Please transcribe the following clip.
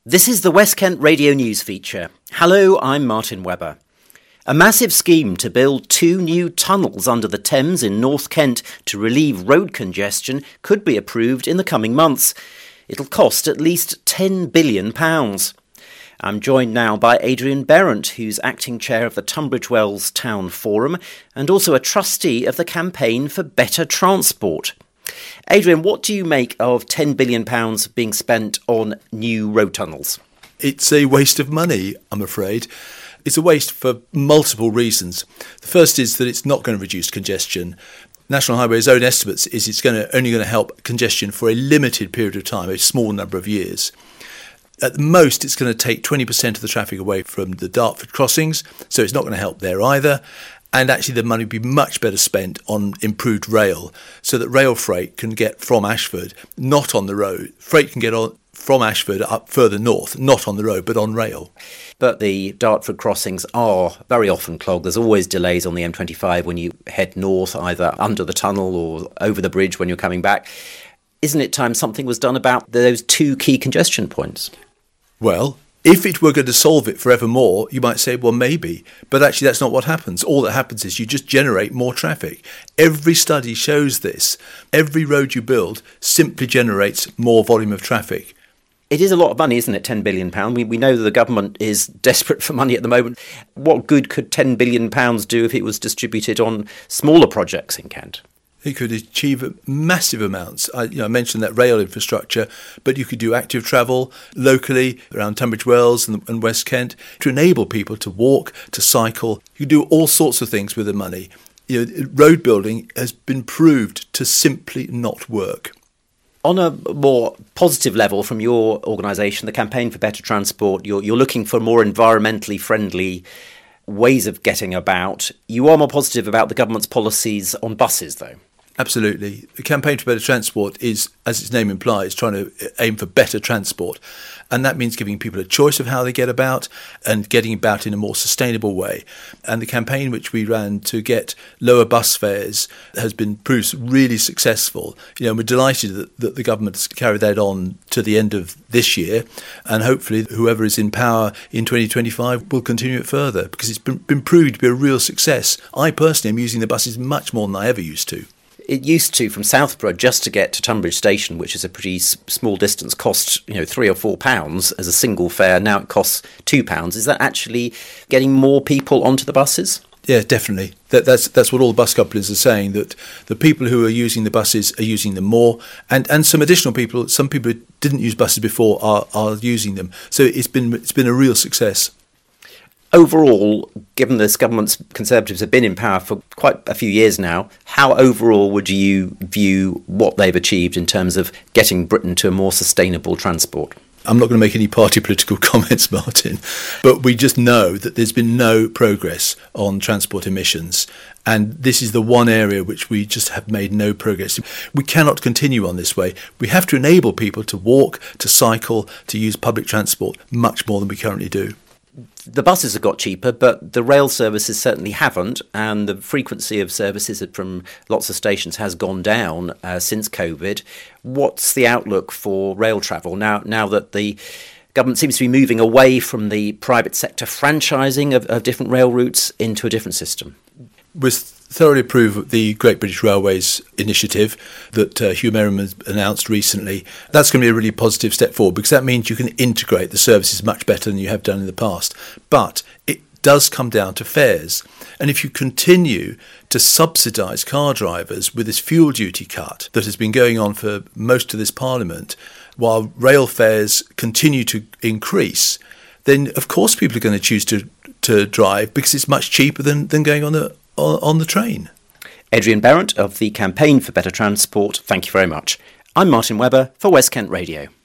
This is the West Kent Radio News feature. Hello, I'm Martin Webber. A massive scheme to build 2 new tunnels under the Thames in North Kent to relieve road congestion could be approved in the coming months. It'll cost at least £10 billion. I'm joined now by Adrian Berrant, who's acting chair of the Tunbridge Wells Town Forum and also a trustee of the Campaign for Better Transport. Adrian, what do you make of £10 billion being spent on new road tunnels? It's a waste of money, I'm afraid. It's a waste for multiple reasons. The first is that it's not going to reduce congestion. National Highway's own estimates is it's only going to help congestion for a limited period of time, a small number of years. At the most, it's going to take 20% of the traffic away from the Dartford crossings, so it's not going to help there either. And actually the money would be much better spent on improved rail so that rail freight can get from Ashford, not on the road. Freight can get on from Ashford up further north, not on the road, but on rail. But the Dartford crossings are very often clogged. There's always delays on the M25 when you head north, either under the tunnel or over the bridge when you're coming back. Isn't it time something was done about those 2 key congestion points? Well, if it were going to solve it forevermore, you might say, well, maybe. But actually, that's not what happens. All that happens is you just generate more traffic. Every study shows this. Every road you build simply generates more volume of traffic. It is a lot of money, isn't it, £10 billion? We know that the government is desperate for money at the moment. What good could £10 billion do if it was distributed on smaller projects in Kent? It could achieve massive amounts. I mentioned that rail infrastructure, but you could do active travel locally around Tunbridge Wells and West Kent to enable people to walk, to cycle. You could do all sorts of things with the money. Road building has been proved to simply not work. On a more positive level from your organisation, the Campaign for Better Transport, you're looking for more environmentally friendly ways of getting about. You are more positive about the government's policies on buses, though. Absolutely. The Campaign for Better Transport is, as its name implies, trying to aim for better transport. And that means giving people a choice of how they get about and getting about in a more sustainable way. And the campaign which we ran to get lower bus fares has been proved really successful. We're delighted that the government has carried that on to the end of this year. And hopefully whoever is in power in 2025 will continue it further because it's been proved to be a real success. I personally am using the buses much more than I ever used to. It used to, from Southborough, just to get to Tunbridge Station, which is a pretty small distance, cost £3 or £4 as a single fare. Now it costs £2. Is that actually getting more people onto the buses? Yeah, definitely. That's what all the bus companies are saying, that the people who are using the buses are using them more. And some additional people, some people who didn't use buses before are using them. So it's been a real success. Overall, given this government's Conservatives have been in power for quite a few years now, how overall would you view what they've achieved in terms of getting Britain to a more sustainable transport? I'm not going to make any party political comments, Martin, but we just know that there's been no progress on transport emissions. And this is the one area which we just have made no progress. We cannot continue on this way. We have to enable people to walk, to cycle, to use public transport much more than we currently do. The buses have got cheaper, but the rail services certainly haven't, and the frequency of services from lots of stations has gone down since COVID. What's the outlook for rail travel now that the government seems to be moving away from the private sector franchising of different rail routes into a different system? We thoroughly approve of the Great British Railways initiative that Hugh Merriman has announced recently. That's going to be a really positive step forward because that means you can integrate the services much better than you have done in the past. But it does come down to fares. And if you continue to subsidise car drivers with this fuel duty cut that has been going on for most of this Parliament, while rail fares continue to increase, then of course people are going to choose to drive because it's much cheaper than going on the train. Adrian Berrant of the Campaign for Better Transport, thank you very much. I'm Martin Webber for West Kent Radio.